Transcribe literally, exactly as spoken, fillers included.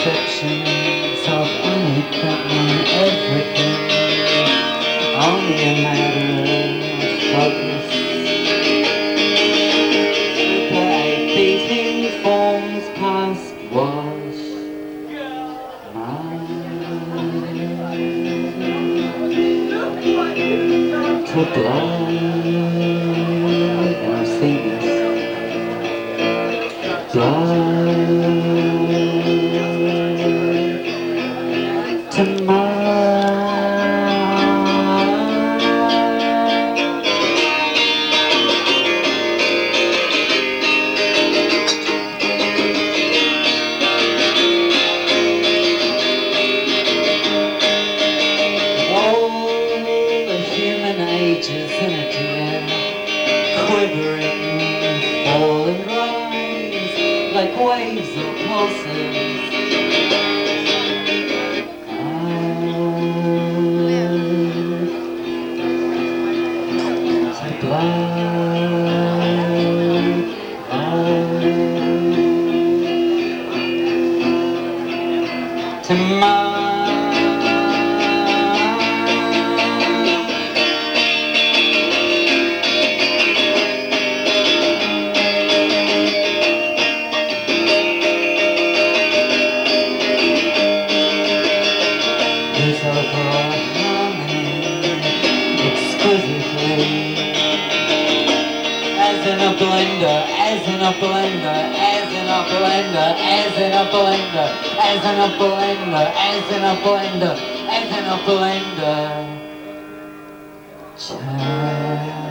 perceptions of anything and everything, only a matter of focus. Super beating forms past wash to blood, and I've seen this blood to mud. Ages in a tear, quivering, fall and rise like waves of pulses. To blood, to mud. Exquisitely, as in a blender, as in a blender, as in a blender, as in a blender, as in a blender, as in a blender, as in a blender. Child.